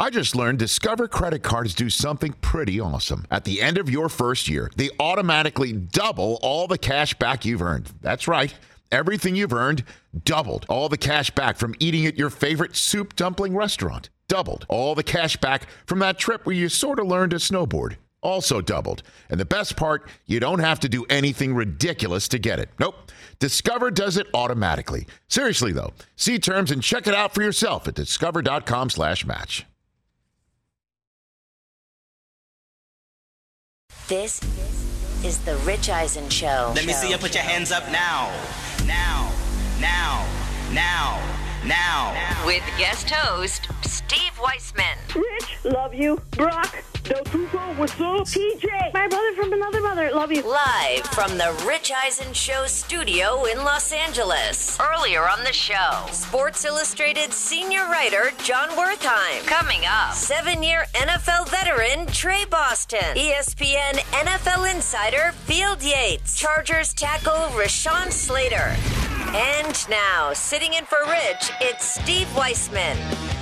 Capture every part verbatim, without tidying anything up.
I just learned Discover credit cards do something pretty awesome. At the end of your first year, they automatically double all the cash back you've earned. That's right. Everything you've earned doubled. All the cash back from eating at your favorite soup dumpling restaurant. Doubled. All the cash back from that trip where you sort of learned to snowboard. Also doubled. And the best part, you don't have to do anything ridiculous to get it. Nope. Discover does it automatically. Seriously, though, see terms and check it out for yourself at discover.com slash match. This is the Rich Eisen Show. Let me see you put your hands up now. Now. Now. Now. Now. With guest host, Steve Weissman. Rich, love you. Brock, Del Tuco, what's up? T J, my brother from another mother, love you. Live from the Rich Eisen Show studio in Los Angeles. Earlier on the show, Sports Illustrated senior writer John Wertheim. Coming up, seven-year N F L veteran Trey Boston. E S P N N F L insider Field Yates. Chargers tackle Rashawn Slater. And now, sitting in for Rich, it's Steve Weissman.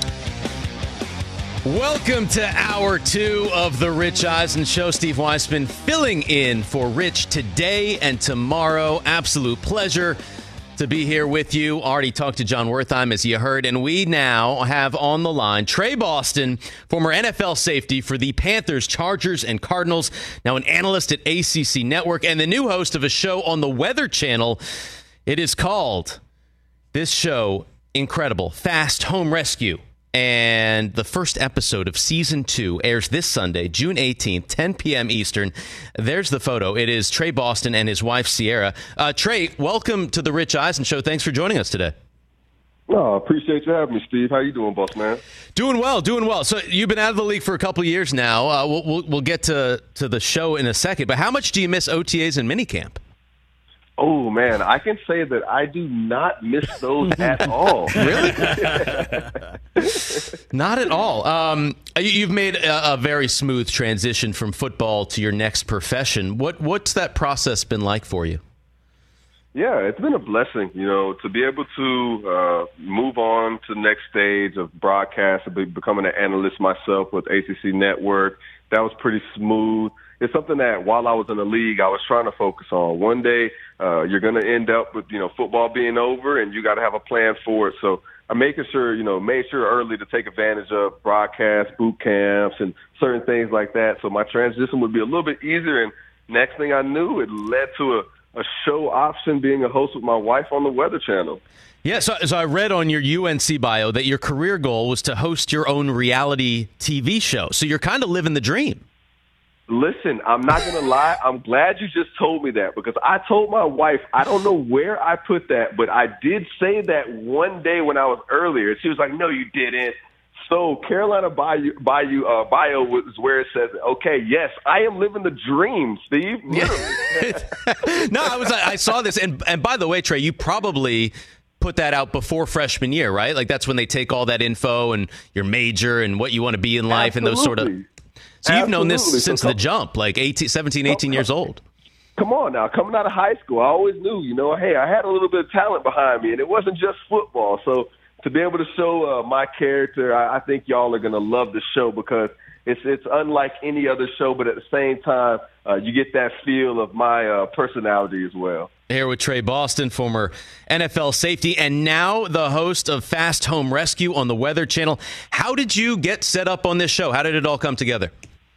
Welcome to hour two of the Rich Eisen Show. Steve Weissman filling in for Rich today and tomorrow. Absolute pleasure to be here with you. Already talked to John Wertheim, as you heard, and we now have on the line Trey Boston, former N F L safety for the Panthers, Chargers, and Cardinals, now an analyst at A C C Network, and the new host of a show on the Weather Channel. It is called, this show, incredible, Fast Home Rescue. And the first episode of season two airs this Sunday, June eighteenth, ten p.m. Eastern. There's the photo. It is Trey Boston and his wife, Sierra. Uh, Trey, welcome to the Rich Eisen Show. Thanks for joining us today. No, I appreciate you having me, Steve. How you doing, boss man? Doing well, doing well. So you've been out of the league for a couple of years now. Uh, we'll, we'll, we'll get to, to the show in a second. But how much do you miss O T As and minicamp? Oh, man, I can say that I do not miss those at all. Really? Not at all. Um, you, you've made a, a very smooth transition from football to your next profession. What What's that process been like for you? Yeah, it's been a blessing, you know, to be able to uh, move on to the next stage of broadcast, of be, becoming an analyst myself with A C C Network. That was pretty smooth. It's something that while I was in the league, I was trying to focus on. One day, uh, you're going to end up with, you know, football being over, and you got to have a plan for it. So I'm making sure, you know, made sure early to take advantage of broadcast, boot camps, and certain things like that. So my transition would be a little bit easier. And next thing I knew, it led to a, a show option, being a host with my wife on the Weather Channel. Yeah, so, so I read on your U N C bio that your career goal was to host your own reality T V show. So you're kind of living the dream. Listen, I'm not going to lie. I'm glad you just told me that, because I told my wife, I don't know where I put that, but I did say that one day when I was earlier. She was like, no, you didn't. So Carolina Bayou, Bayou uh, bio was where it says, okay, yes, I am living the dream, Steve. Literally. No, I was. I saw this. And, and by the way, Trey, you probably put that out before freshman year, right? Like that's when they take all that info and your major and what you want to be in life. Absolutely. And those sort of. So you've known this Absolutely. since so the jump, like eighteen, seventeen, eighteen years old. Come on now. Coming out of high school, I always knew, you know, hey, I had a little bit of talent behind me, and it wasn't just football. So to be able to show uh, my character, I, I think y'all are going to love the show, because it's it's unlike any other show, but at the same time, uh, you get that feel of my uh, personality as well. Here with Trey Boston, former N F L safety, and now the host of Fast Home Rescue on the Weather Channel. How did you get set up on this show? How did it all come together?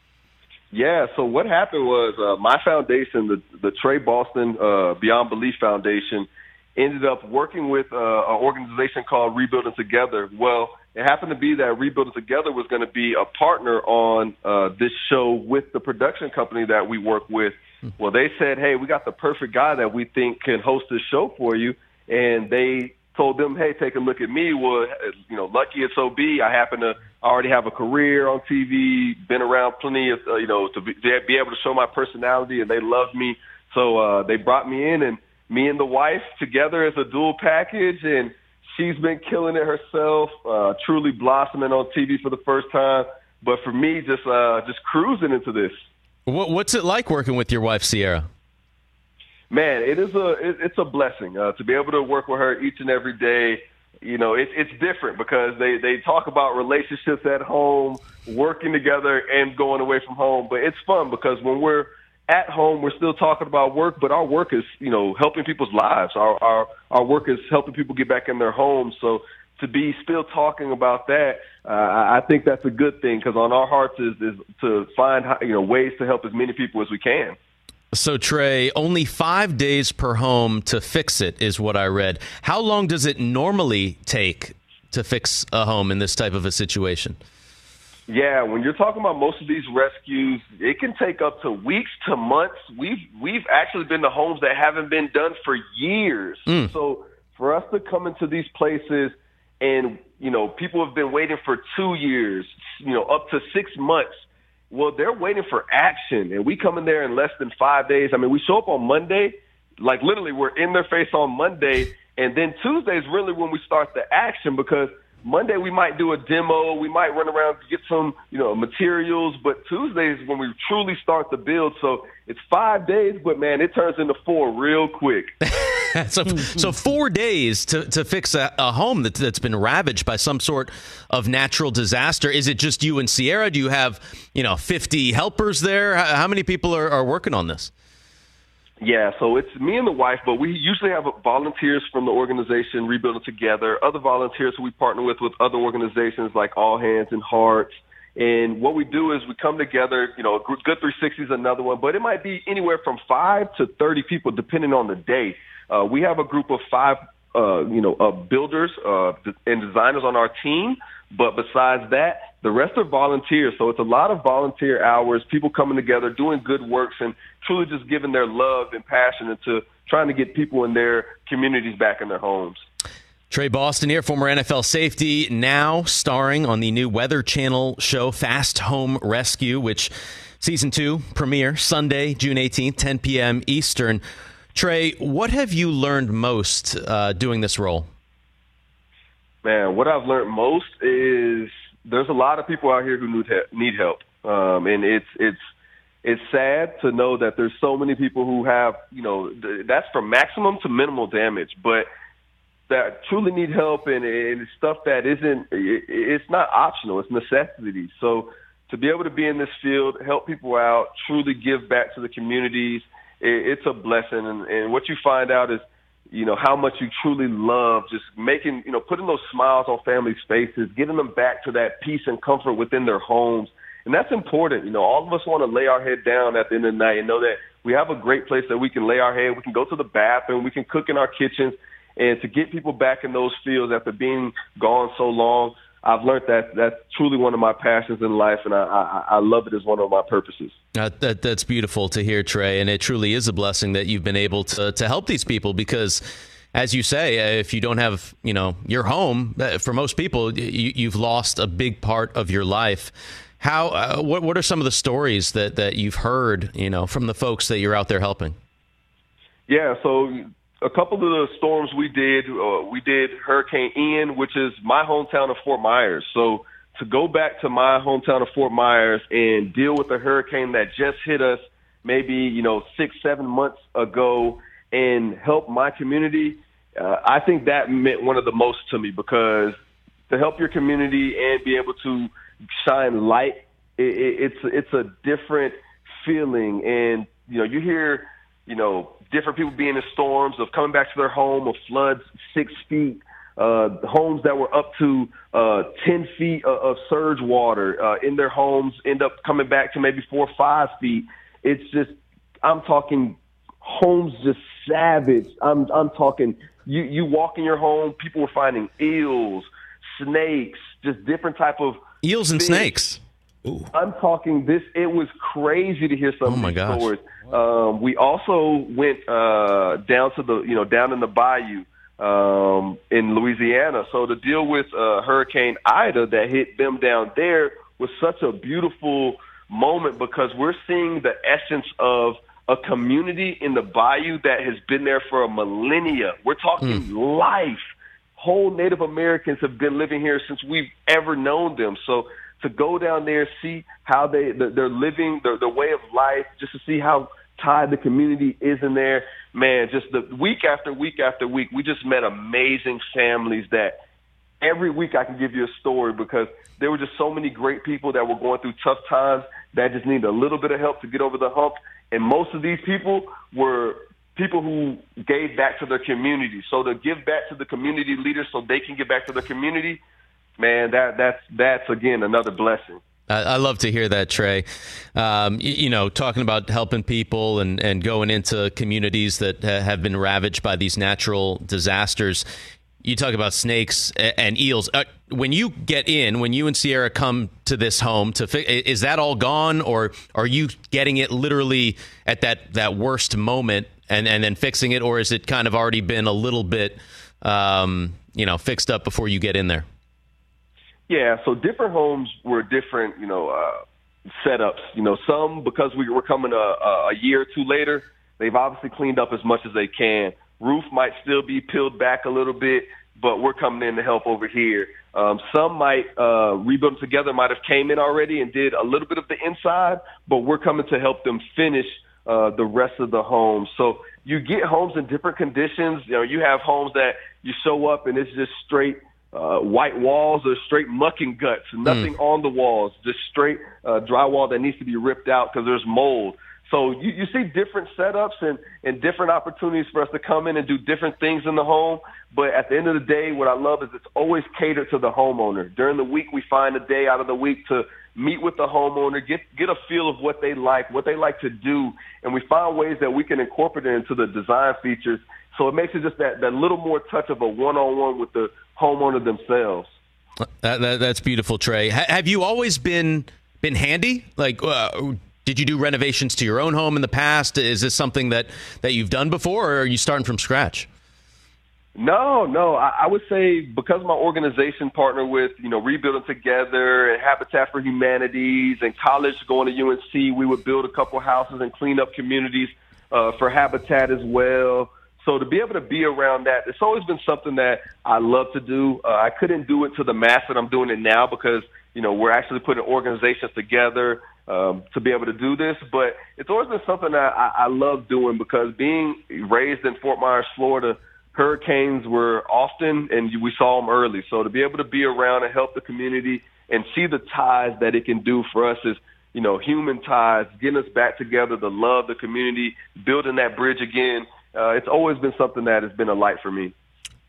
Yeah, so what happened was uh, my foundation, the, the Trey Boston uh, Beyond Belief Foundation, ended up working with uh, an organization called Rebuilding Together. Well, it happened to be that Rebuilding Together was going to be a partner on uh, this show with the production company that we work with. Well, they said, hey, we got the perfect guy that we think can host this show for you. And they told them, hey, take a look at me. Well, you know, lucky as so be, I happen to already have a career on T V, been around plenty of, uh, you know, to be, to be able to show my personality, and they loved me. So uh, they brought me in, and me and the wife together as a dual package, and she's been killing it herself, uh, truly blossoming on T V for the first time. But for me, just uh, just cruising into this. What, what's it like working with your wife, Sierra? Man, it is a it, it's a blessing uh, to be able to work with her each and every day. you know, it, it's different because they, they talk about relationships at home, working together, and going away from home. But it's fun because when we're at home, we're still talking about work, but our work is, you know, helping people's lives. Our our, our work is helping people get back in their homes. So to be still talking about that, uh, I think that's a good thing because on our hearts is, is to find, you know, ways to help as many people as we can. So, Trey, only five days per home to fix it is what I read. How long does it normally take to fix a home in this type of a situation? Yeah, when you're talking about most of these rescues, it can take up to weeks to months. We've we've actually been to homes that haven't been done for years. Mm. So for us to come into these places and, you know, people have been waiting for two years, you know, up to six months. Well, they're waiting for action, and we come in there in less than five days. I mean, we show up on Monday, like literally we're in their face on Monday, and then Tuesday is really when we start the action because Monday we might do a demo, we might run around to get some, you know, materials, but Tuesday is when we truly start the build. So it's five days, but man, it turns into four real quick. so, so four days to, to fix a, a home that, that's been ravaged by some sort of natural disaster. Is it just you and Sierra? Do you have, you know, fifty helpers there? How, how many people are, are working on this? Yeah, so it's me and the wife, but we usually have volunteers from the organization Rebuilding Together, other volunteers who we partner with with other organizations like All Hands and Hearts. And what we do is we come together, you know, Good three sixty is another one, but it might be anywhere from five to thirty people depending on the day. Uh, we have a group of five, uh, you know, uh, builders uh, and designers on our team. But besides that, the rest are volunteers. So it's a lot of volunteer hours, people coming together, doing good works, and truly just giving their love and passion into trying to get people in their communities back in their homes. Trey Boston here, former N F L safety, now starring on the new Weather Channel show Fast Home Rescue, which season two premiere Sunday, June eighteenth, ten p.m. Eastern. Trey, what have you learned most uh, doing this role? Man, what I've learned most is there's a lot of people out here who need help, need help. Um, and it's it's it's sad to know that there's so many people who have, you know, that's from maximum to minimal damage, but that truly need help, and, and it's stuff that isn't, it's not optional, it's necessity. So to be able to be in this field, help people out, truly give back to the communities, it, it's a blessing. And, and what you find out is, you know, how much you truly love just making, you know, putting those smiles on families' faces, getting them back to that peace and comfort within their homes. And that's important. You know, all of us want to lay our head down at the end of the night and know that we have a great place that we can lay our head. We can go to the bathroom. We can cook in our kitchens. And to get people back in those fields after being gone so long, I've learned that that's truly one of my passions in life, and I, I, I love it as one of my purposes. Uh, that That's beautiful to hear, Trey, and it truly is a blessing that you've been able to to help these people because, as you say, if you don't have, you know, your home, for most people, you, you've lost a big part of your life. How? Uh, what What are some of the stories that, that you've heard, you know, from the folks that you're out there helping? Yeah, so a couple of the storms we did, uh, we did Hurricane Ian, which is my hometown of Fort Myers. So to go back to my hometown of Fort Myers and deal with a hurricane that just hit us maybe, you know, six, seven months ago and help my community, uh, I think that meant one of the most to me because to help your community and be able to shine light, it, it, it's it's a different feeling. And, you know, you hear, you know, different people being in storms, of coming back to their home, of floods six feet, uh, homes that were up to uh, ten feet of, of surge water uh, in their homes end up coming back to maybe four or five feet. It's just, I'm talking homes just savage. I'm I'm talking, you, you walk in your home, people were finding eels, snakes, just different type of Eels and fish. snakes. Ooh. I'm talking this. It was crazy to hear some oh of my these gosh. stories. Um, we also went uh, down to the, you know, down in the bayou um, in Louisiana. So to deal with uh, Hurricane Ida that hit them down there was such a beautiful moment because we're seeing the essence of a community in the bayou that has been there for a millennia. We're talking mm. life. Whole Native Americans have been living here since we've ever known them. So to go down there, see how they they're living, their, their way of life, just to see how tide the community is in there. Man, just the week after week after week, we just met amazing families that every week I can give you a story because there were just so many great people that were going through tough times that just needed a little bit of help to get over the hump. And most of these people were people who gave back to their community. So to give back to the community leaders so they can give back to the community, man, that that's that's again another blessing. I love to hear that, Trey. Um, you know, talking about helping people and, and going into communities that have been ravaged by these natural disasters. You talk about snakes and eels. Uh, when you get in, when you and Sierra come to this home, to fi- is that all gone, or are you getting it literally at that, that worst moment and, and then fixing it, or is it kind of already been a little bit, um, you know, fixed up before you get in there? Yeah, so different homes were different, you know, uh, setups. You know, some, because we were coming a, a year or two later, they've obviously cleaned up as much as they can. Roof might still be peeled back a little bit, but we're coming in to help over here. Um, some might uh, rebuild them together, might have came in already and did a little bit of the inside, but we're coming to help them finish uh, the rest of the home. So you get homes in different conditions. You know, you have homes that you show up and it's just straight Uh, white walls or straight muck and guts, nothing mm. on the walls, just straight uh, drywall that needs to be ripped out because there's mold. So you, you see different setups and, and different opportunities for us to come in and do different things in the home. But at the end of the day, what I love is it's always catered to the homeowner. During the week, we find a day out of the week to meet with the homeowner, get get a feel of what they like, what they like to do, and we find ways that we can incorporate it into the design features. So it makes it just that, that little more touch of a one-on-one with the homeowner themselves. That, that, that's beautiful, Trey. Ha- have you always been been handy? Like, uh, did you do renovations to your own home in the past? Is this something that, that you've done before, or are you starting from scratch? No, no. I, I would say because my organization partner with, you know, Rebuilding Together and Habitat for Humanities and college going to U N C, we would build a couple houses and clean up communities uh, for Habitat as well. So to be able to be around that, it's always been something that I love to do. Uh, I couldn't do it to the mass that I'm doing it now because, you know, we're actually putting organizations together um, to be able to do this. But it's always been something that I, I love doing because being raised in Fort Myers, Florida, hurricanes were often and we saw them early. So to be able to be around and help the community and see the ties that it can do for us is, you know, human ties, getting us back together, to love the community, building that bridge again. Uh, it's always been something that has been a light for me.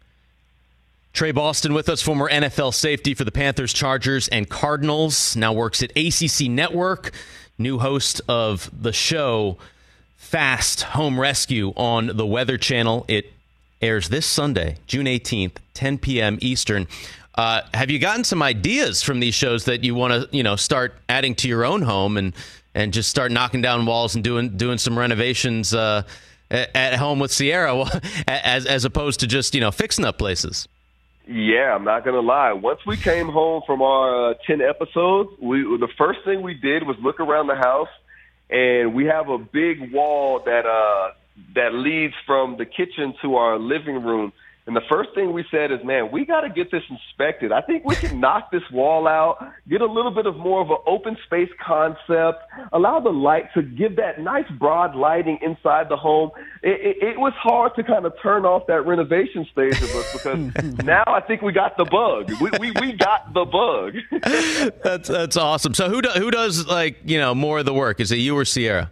Trey Boston with us, former N F L safety for the Panthers, Chargers, and Cardinals. Now works at A C C Network, new host of the show Fast Home Rescue on the Weather Channel. It airs this Sunday, June eighteenth, ten p.m. Eastern. Uh, have you gotten some ideas from these shows that you want to, you know, start adding to your own home and and just start knocking down walls and doing doing some renovations uh, at home with Sierra, as as opposed to just, you know, fixing up places? Yeah, I'm not gonna lie. Once we came home from our uh, ten episodes, we the first thing we did was look around the house, and we have a big wall that uh, that leads from the kitchen to our living room. And the first thing we said is, man, we got to get this inspected. I think we can knock this wall out, get a little bit of more of an open space concept, allow the light to give that nice broad lighting inside the home. It, it, it was hard to kind of turn off that renovation stage of us because now I think we got the bug. We we, we got the bug. that's that's awesome. So who do, who does, like, you know, more of the work? Is it you or Sierra?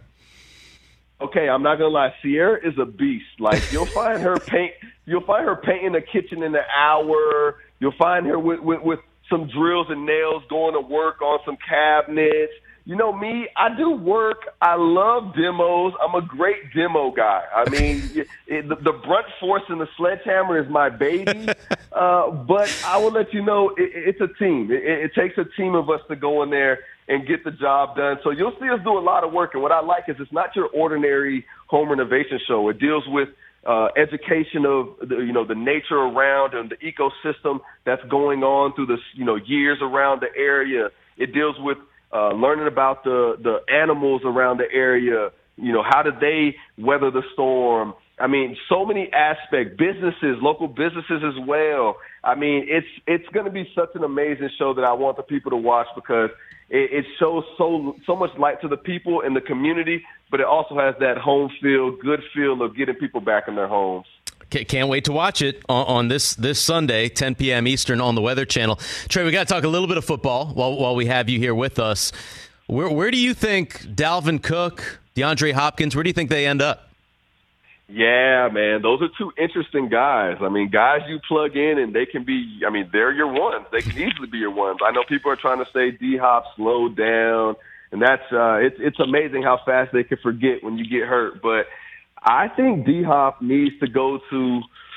Okay, I'm not gonna lie. Sierra is a beast. Like, you'll find her paint. You'll find her painting the kitchen in an hour. You'll find her with, with, with some drills and nails going to work on some cabinets. You know me, I do work. I love demos. I'm a great demo guy. I mean, it, the, the brunt force and the sledgehammer is my baby. Uh, but I will let you know, it, it's a team. It, it takes a team of us to go in there and get the job done. So you'll see us do a lot of work. And what I like is it's not your ordinary home renovation show. It deals with uh, education of the, you know, the nature around and the ecosystem that's going on through the, you know, years around the area. It deals with uh, learning about the, the animals around the area. You know, how did they weather the storm? I mean, so many aspects, businesses, local businesses as well. I mean, it's it's going to be such an amazing show that I want the people to watch because it, it shows so so much light to the people in the community, but it also has that home feel, good feel of getting people back in their homes. Can't wait to watch it on, on this this Sunday, ten p.m. Eastern on the Weather Channel. Trey, we got to talk a little bit of football while while we have you here with us. Where where do you think Dalvin Cook, DeAndre Hopkins, where do you think they end up? Yeah, man, those are two interesting guys. I mean, guys you plug in and they can be, I mean, they're your ones. They can easily be your ones. I know people are trying to say D-Hop slowed down, and that's uh, it's it's amazing how fast they can forget when you get hurt. But I think D-Hop needs to go to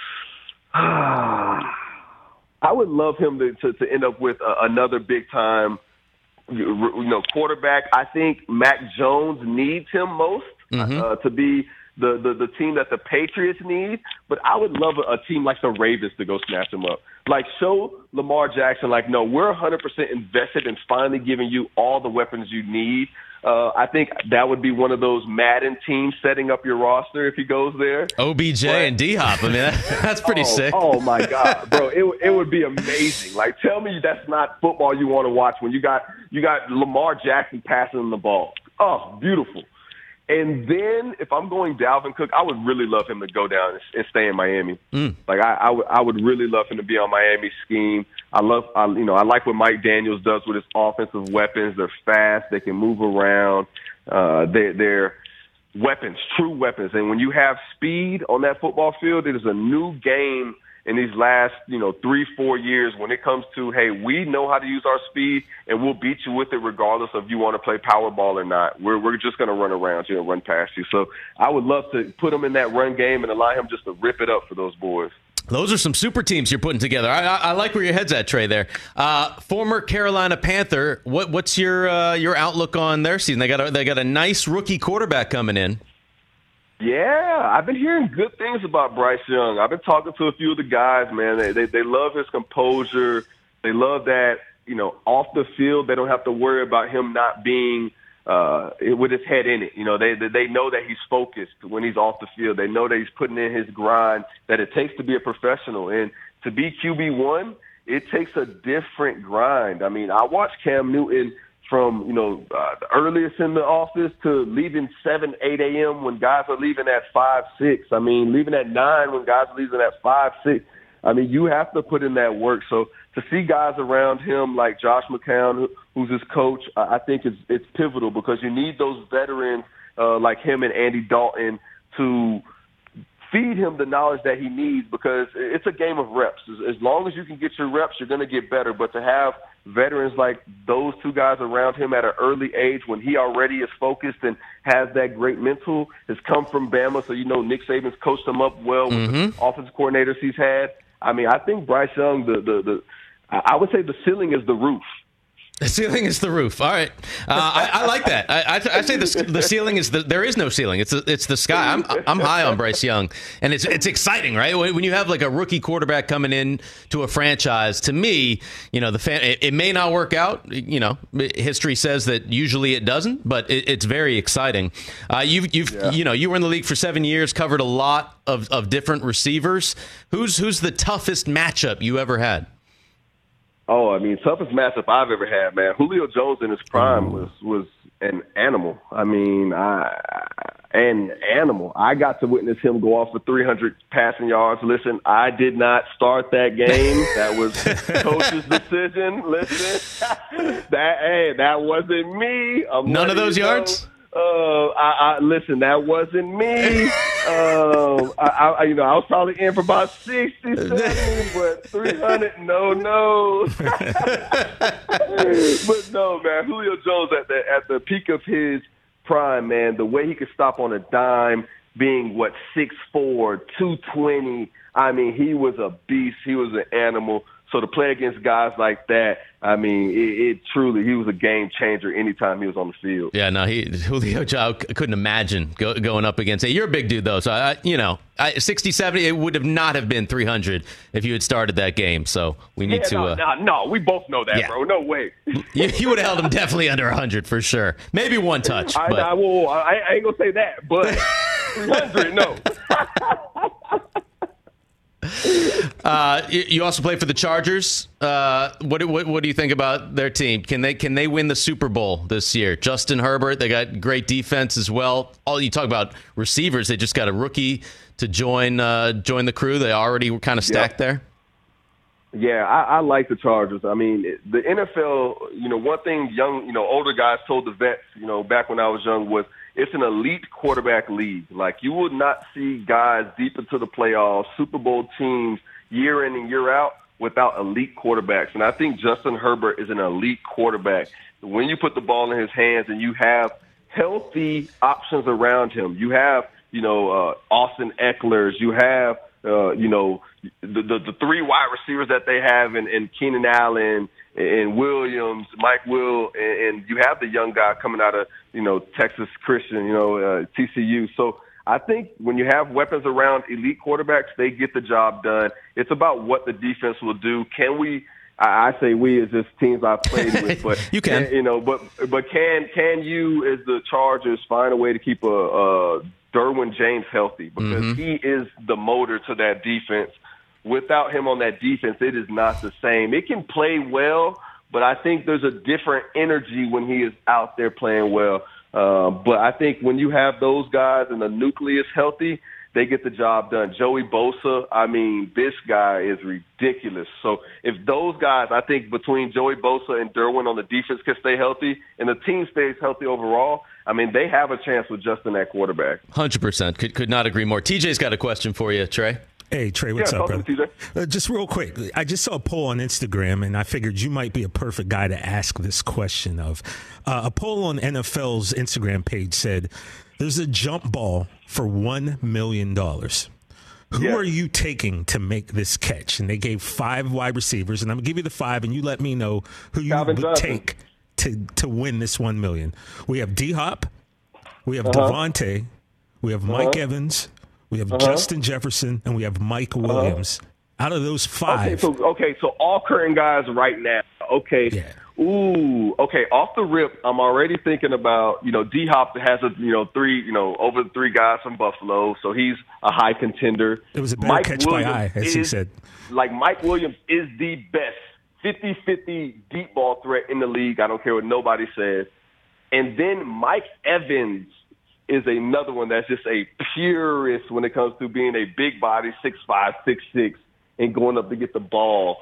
uh, – I would love him to, to, to end up with uh, another big-time, you know, quarterback. I think Mac Jones needs him most mm-hmm. uh, to be – The, the the team that the Patriots need, but I would love a, a team like the Ravens to go snatch them up. Like, show Lamar Jackson, like, no, we're one hundred percent invested in finally giving you all the weapons you need. Uh, I think that would be one of those Madden teams setting up your roster if he goes there. O B J but, and D-Hop, I mean, that, that's pretty oh, sick. Oh, my God, bro, it it would be amazing. Like, tell me that's not football you want to watch when you got you got Lamar Jackson passing the ball. Oh, beautiful. And then if I'm going Dalvin Cook, I would really love him to go down and, and stay in Miami. Mm. Like I, I would, I would really love him to be on Miami's scheme. I love, I, you know, I like what Mike Daniels does with his offensive weapons. They're fast. They can move around. Uh, they, they're weapons, true weapons. And when you have speed on that football field, it is a new game in these last, you know, three, four years when it comes to, hey, we know how to use our speed and we'll beat you with it regardless of you want to play power ball or not. We're we're just going to run around you and run past you. So I would love to put him in that run game and allow him just to rip it up for those boys. Those are some super teams you're putting together. I, I, I like where your head's at, Trey, there. Uh, former Carolina Panther, what, what's your uh, your outlook on their season? They got a, they got a nice rookie quarterback coming in. Yeah, I've been hearing good things about Bryce Young. I've been talking to a few of the guys, man. They they, they love his composure. They love that, you know, off the field, they don't have to worry about him not being uh, with his head in it. You know, they they know that he's focused when he's off the field. They know that he's putting in his grind, that it takes to be a professional. And to be Q B one, it takes a different grind. I mean, I watched Cam Newton from, you know, uh, the earliest in the office to leaving seven, eight a.m. when guys are leaving at five, six. I mean, leaving at nine when guys are leaving at five, six. I mean, you have to put in that work. So to see guys around him like Josh McCown, who's his coach, I think it's, it's pivotal because you need those veterans uh, like him and Andy Dalton to feed him the knowledge that he needs because it's a game of reps. As, as long as you can get your reps, you're going to get better. But to have veterans like those two guys around him at an early age when he already is focused and has that great mental, has come from Bama, so you know Nick Saban's coached him up well with mm-hmm. the offensive coordinators he's had. I mean, I think Bryce Young, the, the, the I would say the ceiling is the roof. The ceiling is the roof. All right, uh, I, I like that. I, I, I say the the ceiling is the there is no ceiling. It's the, it's the sky. I'm I'm high on Bryce Young, and it's it's exciting, right? When you have like a rookie quarterback coming in to a franchise, to me, you know, the fan, it, it may not work out. You know, history says that usually it doesn't, but it, it's very exciting. Uh, you've you've yeah. you know you were in the league for seven years, covered a lot of, of different receivers. Who's who's the toughest matchup you ever had? Oh, I mean, toughest matchup I've ever had, man. Julio Jones in his prime was was an animal. I mean, I, an animal. I got to witness him go off for three hundred passing yards. Listen, I did not start that game. That was coach's decision. Listen, that hey, that wasn't me. I'm None of those yards? Know. Uh, I, I listen. That wasn't me. um, I, I, you know, I was probably in for about sixty, seventy, but three hundred, no, no. But no, man, Julio Jones at the at the peak of his prime, man, the way he could stop on a dime, being what six four, two twenty. I mean, he was a beast. He was an animal. So to play against guys like that, I mean, it, it truly, he was a game changer anytime he was on the field. Yeah, no, he Julio Jones, I couldn't imagine go, going up against it. You're a big dude, though, so, I, you know, I, sixty, seventy, it would have not have been three hundred if you had started that game. So we need yeah, to. No, uh, no, no, we both know that, yeah. bro. No way. you, you would have held him definitely under one hundred for sure. Maybe one touch. I, but. I, will, I, I ain't going to say that, but three hundred, no. uh, you also play for the Chargers. Uh, what, what what do you think about their team? Can they can they win the Super Bowl this year? Justin Herbert, they got great defense as well. All you talk about receivers, they just got a rookie to join uh, join the crew. They already were kind of stacked yep. there. Yeah, I, I like the Chargers. I mean, the N F L, you know, one thing young, you know, older guys told the vets, you know, back when I was young was it's an elite quarterback league. Like, you would not see guys deep into the playoffs, Super Bowl teams, year in and year out without elite quarterbacks. And I think Justin Herbert is an elite quarterback. When you put the ball in his hands and you have healthy options around him, you have, you know, uh, Austin Eckler's, you have, uh, you know, the, the the three wide receivers that they have in, in Keenan Allen and Williams, Mike Will, and, and you have the young guy coming out of, you know, Texas Christian, you know, uh, T C U. So I think when you have weapons around elite quarterbacks, they get the job done. It's about what the defense will do. Can we? I, I say we as just teams I've played with, but you can, can, you know, but but can can you as the Chargers find a way to keep a, a Derwin James healthy, because mm-hmm. he is the motor to that defense. Without him on that defense, it is not the same. It can play well, but I think there's a different energy when he is out there playing well. Uh, but I think when you have those guys and the nucleus healthy, they get the job done. Joey Bosa, I mean, this guy is ridiculous. So if those guys, I think between Joey Bosa and Derwin on the defense can stay healthy and the team stays healthy overall, I mean, they have a chance with Justin at quarterback. one hundred percent. Could, could not agree more. T J's got a question for you, Trey. Hey, Trey, what's yeah, up, brother? Uh, just real quick, I just saw a poll on Instagram, and I figured you might be a perfect guy to ask this question of. Uh, a poll on N F L's Instagram page said, there's a jump ball for one million dollars. Who yeah. are you taking to make this catch? And they gave five wide receivers, and I'm going to give you the five, and you let me know who you Calvin would Johnson. take to, to win this one million dollars. We have D-Hop, we have uh-huh. Devontae, we have Mike uh-huh. Evans, we have uh-huh. Justin Jefferson, and we have Mike Williams. Uh-huh. Out of those five. Okay, so, okay, so all current guys right now. Okay. Yeah. Ooh, okay. Off the rip, I'm already thinking about, you know, D-Hop has a, you know, three, you know, over three guys from Buffalo, so he's a high contender. It was a better Mike catch Williams by eye, as is, he said. Like, Mike Williams is the best fifty-fifty deep ball threat in the league. I don't care what nobody says. And then Mike Evans is another one that's just a purist when it comes to being a big body, six five, six six, and going up to get the ball.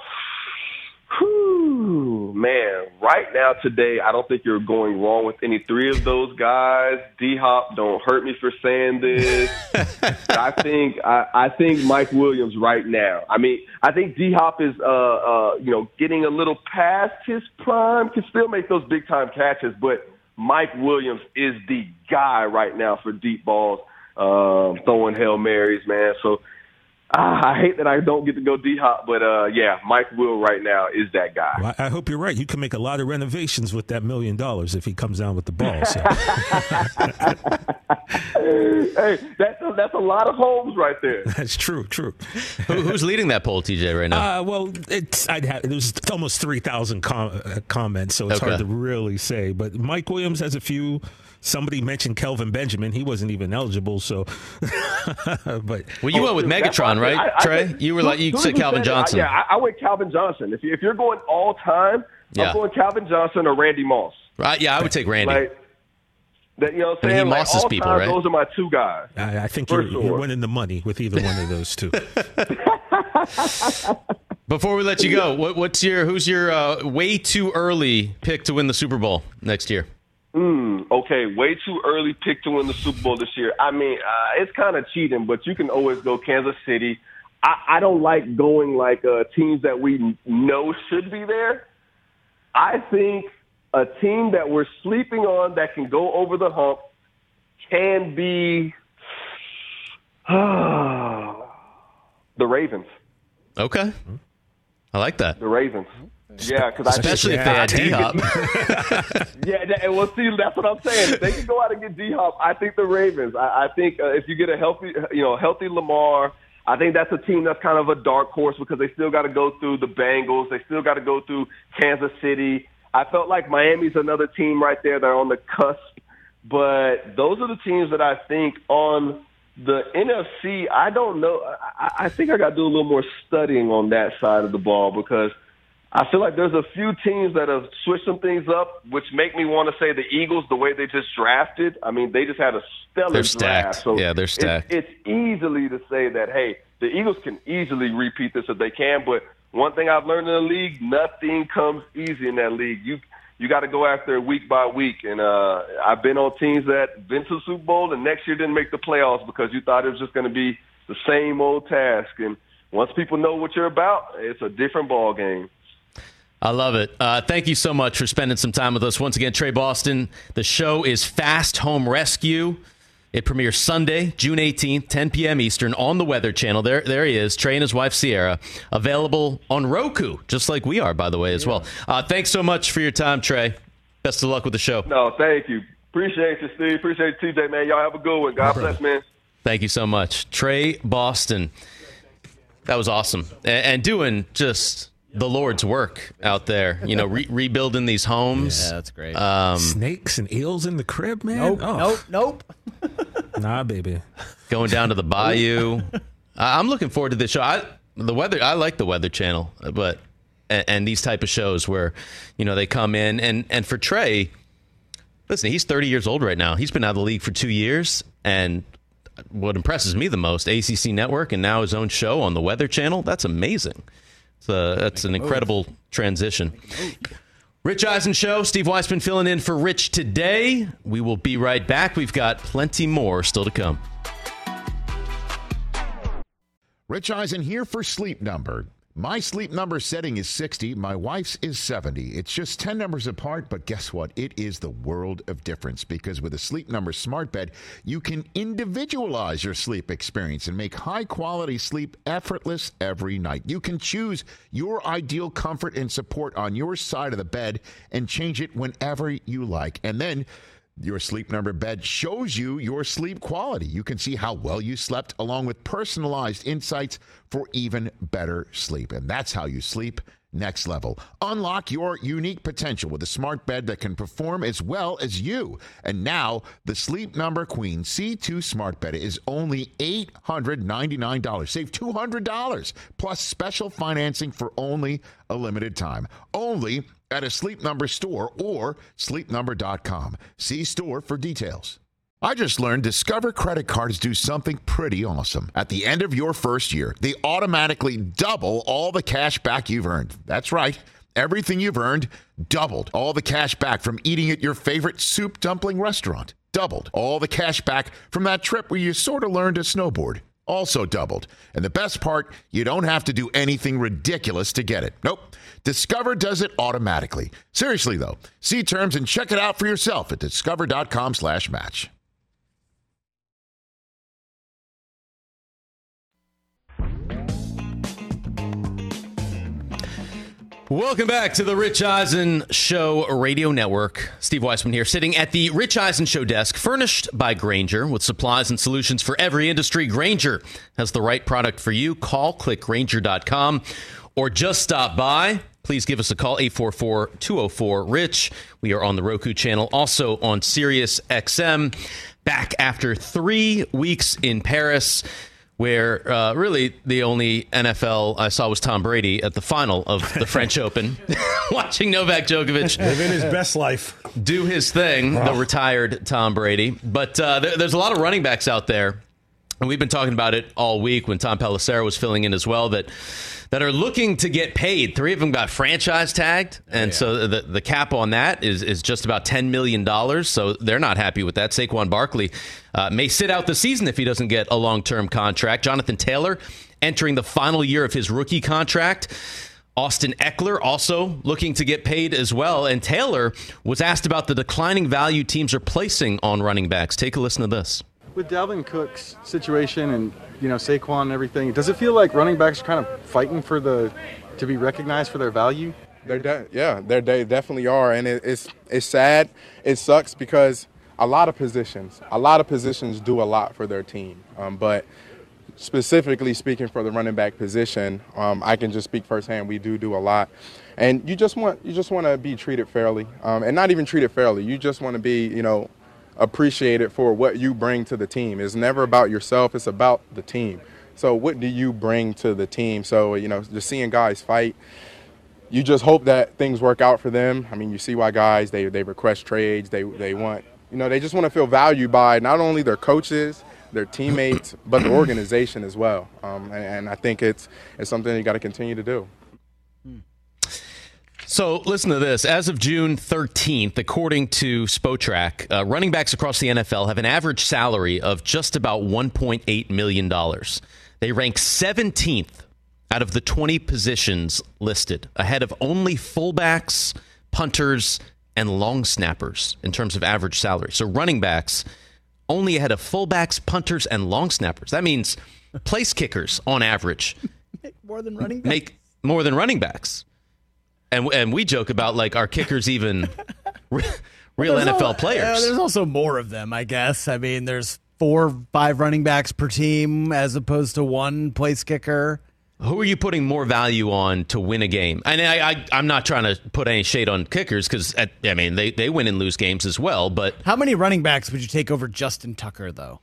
Whew, man, right now today, I don't think you're going wrong with any three of those guys. D-Hop, don't hurt me for saying this. I think I, I think Mike Williams right now. I mean, I think D-Hop is, uh, uh, you know, getting a little past his prime, can still make those big-time catches, but Mike Williams is the guy right now for deep balls, um, throwing Hail Marys, man. So, Ah, I hate that I don't get to go D-Hop, but uh, yeah, Mike Will right now is that guy. Well, I hope you're right. You can make a lot of renovations with that million dollars if he comes down with the ball. So. Hey, that's a, that's a lot of homes right there. That's true, true. Who, who's leading that poll, T J, right now? Uh, well, it's I'd have, there's almost three thousand com- uh, comments, so it's okay. hard to really say. But Mike Williams has a few. Somebody mentioned Kelvin Benjamin. He wasn't even eligible. So, but well, you oh, went with Megatron, right, I, I, Trey? I, you were like you said Calvin said Johnson. I, yeah, I, I went Calvin Johnson. If, you, if you're going all time, yeah. I'm going Calvin Johnson or Randy Moss. Right? Yeah, I would take Randy. Like, that, you know what I'm saying? I mean, he like, Mosses all people, time, right? Those are my two guys. I, I think you're, sure. you're winning the money with either one of those two. Before we let you go, what, what's your who's your uh, way too early pick to win the Super Bowl next year? Mm, okay, way too early pick to win the Super Bowl this year. I mean, uh, it's kind of cheating, but you can always go Kansas City. I, I don't like going like uh, teams that we know should be there. I think a team that we're sleeping on that can go over the hump can be the Ravens. Okay. I like that. The Ravens. Yeah, because especially if they had D-Hop. yeah, and we'll see. That's what I'm saying. If they can go out and get D-Hop, I think the Ravens. I, I think uh, if you get a healthy, you know, healthy Lamar, I think that's a team that's kind of a dark horse because they still got to go through the Bengals. They still got to go through Kansas City. I felt like Miami's another team right there. They're on the cusp. But those are the teams that I think on the N F C, I don't know. I, I think I got to do a little more studying on that side of the ball because I feel like there's a few teams that have switched some things up, which make me want to say the Eagles, the way they just drafted. I mean, they just had a stellar they're draft. stacked. So yeah, they're stacked. It's, it's easily to say that, hey, the Eagles can easily repeat this if they can. But one thing I've learned in the league, nothing comes easy in that league. You you got to go after it week by week. And uh, I've been on teams that been to the Super Bowl and next year didn't make the playoffs because you thought it was just going to be the same old task. And once people know what you're about, it's a different ball game. I love it. Uh, thank you so much for spending some time with us. Once again, Trey Boston, the show is Fast Home Rescue. It premieres Sunday, June eighteenth, ten p.m. Eastern on the Weather Channel. There there he is, Trey and his wife, Sierra, available on Roku, just like we are, by the way, as yeah. well. Uh, thanks so much for your time, Trey. Best of luck with the show. No, thank you. Appreciate you, Steve. Appreciate you, T J, man. Y'all have a good one. God bless, man. Thank you so much. Trey Boston. That was awesome. And, and doing just the Lord's work out there, you know, re- rebuilding these homes. Yeah, that's great. Um, Snakes and eels in the crib, man? Nope, oh. nope, nope. Nah, baby. Going down to the bayou. I'm looking forward to this show. I, the weather, I like the Weather Channel, but and, and these type of shows where, you know, they come in. And, and for Trey, listen, he's thirty years old right now. He's been out of the league for two years. And what impresses me the most, A C C Network and now his own show on the Weather Channel, that's amazing. So that's an incredible transition. Rich Eisen Show, Steve Weisman filling in for Rich today. We will be right back. We've got plenty more still to come. Rich Eisen here for Sleep Number. My Sleep Number setting is sixty. My wife's is seventy. It's just ten numbers apart, but guess what? It is the world of difference because with a Sleep Number smart bed, you can individualize your sleep experience and make high-quality sleep effortless every night. You can choose your ideal comfort and support on your side of the bed and change it whenever you like. And then your Sleep Number bed shows you your sleep quality. You can see how well you slept along with personalized insights for even better sleep. And that's how you sleep next level. Unlock your unique potential with a smart bed that can perform as well as you. And now the Sleep Number Queen C two smart bed is only eight hundred ninety-nine dollars. Save two hundred dollars plus special financing for only a limited time. Only at a Sleep Number store or sleep number dot com. See store for details. I just learned Discover credit cards do something pretty awesome. At the end of your first year, they automatically double all the cash back you've earned. That's right. Everything you've earned doubled. All the cash back from eating at your favorite soup dumpling restaurant. Doubled. All the cash back from that trip where you sort of learned to snowboard. Also doubled. And the best part, you don't have to do anything ridiculous to get it. Nope. Discover does it automatically. Seriously, though. See terms and check it out for yourself at discover dot com slash match. Welcome back to the Rich Eisen Show Radio Network. Steve Weisman here, sitting at the Rich Eisen Show desk, furnished by Grainger with supplies and solutions for every industry. Grainger has the right product for you. Call, click Grainger dot com, or just stop by. Please give us a call, eight four four, two oh four, RICH. We are on the Roku channel, also on Sirius X M. Back after three weeks in Paris, where uh, really the only N F L I saw was Tom Brady at the final of the French Open, watching Novak Djokovic living his best life, do his thing, oh. the retired Tom Brady. But uh, there, there's a lot of running backs out there, and we've been talking about it all week when Tom Pelissero was filling in as well, that that are looking to get paid. Three of them got franchise tagged, and yeah. so the the cap on that is is just about ten million dollars, so they're not happy with that. Saquon Barkley uh, may sit out the season if he doesn't get a long-term contract. Jonathan Taylor entering the final year of his rookie contract. Austin Eckler also looking to get paid as well, and Taylor was asked about the declining value teams are placing on running backs. Take a listen to this. With Dalvin Cook's situation and, you know, Saquon and everything, does it feel like running backs are kind of fighting for the to be recognized for their value? They're de- yeah, they're, they definitely are, and it, it's it's sad. It sucks because a lot of positions, a lot of positions do a lot for their team, um, but specifically speaking for the running back position, um, I can just speak firsthand. We do do a lot, and you just want you just want to be treated fairly, um, and not even treated fairly. You just want to be, you know, appreciated for what you bring to the team. It's never about yourself. It's about the team. So what do you bring to the team? So, you know, just seeing guys fight, you just hope that things work out for them. I mean, you see why guys, they, they request trades. They, they want, you know, they just want to feel valued by not only their coaches, their teammates, but the organization as well. Um, and, and I think it's, it's something you got to continue to do. So listen to this. As of June thirteenth, according to Spotrac, uh, running backs across the N F L have an average salary of just about one point eight million dollars. They rank seventeenth out of the twenty positions listed, ahead of only fullbacks, punters, and long snappers in terms of average salary. So running backs only ahead of fullbacks, punters, and long snappers. That means place kickers, on average, make more than running backs. Make more than running backs. And and we joke about, like, are kickers even real well, N F L al- players? Uh, there's also more of them, I guess. I mean, there's four, five running backs per team as opposed to one place kicker. Who are you putting more value on to win a game? And I, I, I'm not trying to put any shade on kickers because, I mean, they, they win and lose games as well. But how many running backs would you take over Justin Tucker, though?